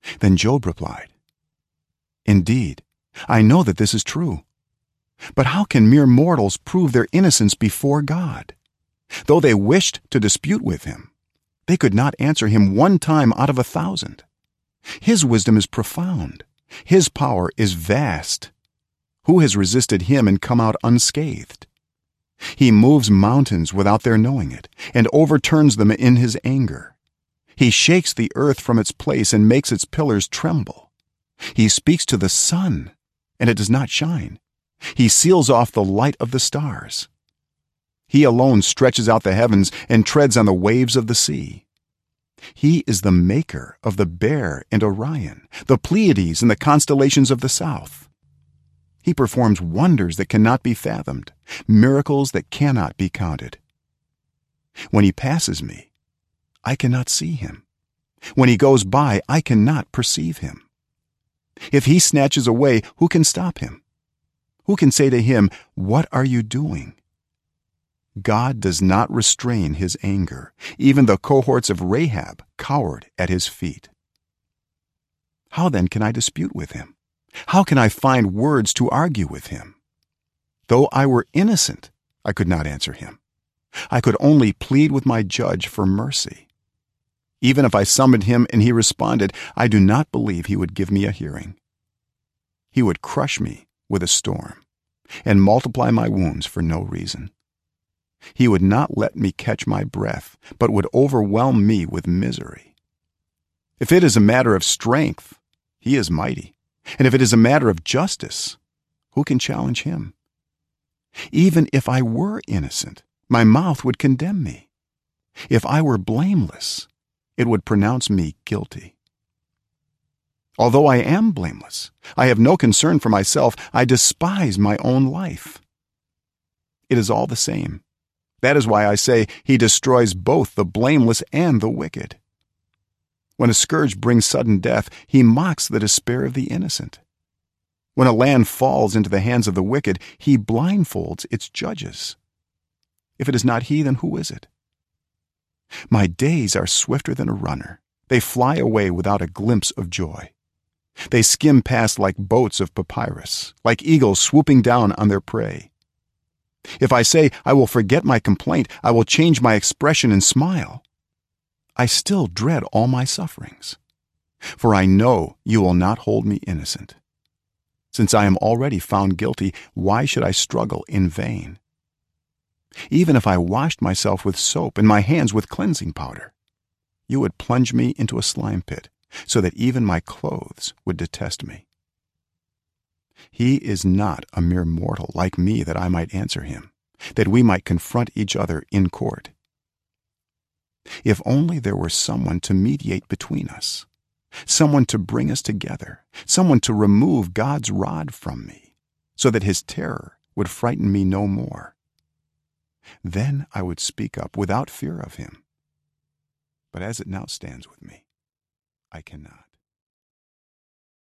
Then Job replied, "Indeed, I know that this is true. But how can mere mortals prove their innocence before God? Though they wished to dispute with him, they could not answer him one time out of 1,000. His wisdom is profound, his power is vast. Who has resisted him and come out unscathed? He moves mountains without their knowing it, and overturns them in his anger. He shakes the earth from its place and makes its pillars tremble. He speaks to the sun, and it does not shine. He seals off the light of the stars. He alone stretches out the heavens and treads on the waves of the sea. He is the maker of the Bear and Orion, the Pleiades and the constellations of the south. He performs wonders that cannot be fathomed, miracles that cannot be counted. When he passes me, I cannot see him. When he goes by, I cannot perceive him. If he snatches away, who can stop him? Who can say to him, "What are you doing?" God does not restrain his anger. Even the cohorts of Rahab cowered at his feet. How then can I dispute with him? How can I find words to argue with him? Though I were innocent, I could not answer him. I could only plead with my judge for mercy. Even if I summoned him and he responded, I do not believe he would give me a hearing. He would crush me with a storm and multiply my wounds for no reason. He would not let me catch my breath, but would overwhelm me with misery. If it is a matter of strength, he is mighty, and if it is a matter of justice, who can challenge him? Even if I were innocent, my mouth would condemn me. If I were blameless, it would pronounce me guilty. Although I am blameless, I have no concern for myself. I despise my own life. It is all the same. That is why I say he destroys both the blameless and the wicked. When a scourge brings sudden death, he mocks the despair of the innocent. When a land falls into the hands of the wicked, he blindfolds its judges. If it is not he, then who is it? My days are swifter than a runner. They fly away without a glimpse of joy. They skim past like boats of papyrus, like eagles swooping down on their prey. If I say, I will forget my complaint, I will change my expression and smile, I still dread all my sufferings. For I know you will not hold me innocent. Since I am already found guilty, why should I struggle in vain? Even if I washed myself with soap and my hands with cleansing powder, you would plunge me into a slime pit, so that even my clothes would detest me. He is not a mere mortal like me that I might answer him, that we might confront each other in court. If only there were someone to mediate between us, someone to bring us together, someone to remove God's rod from me, so that his terror would frighten me no more. Then I would speak up without fear of him. But as it now stands with me, I cannot.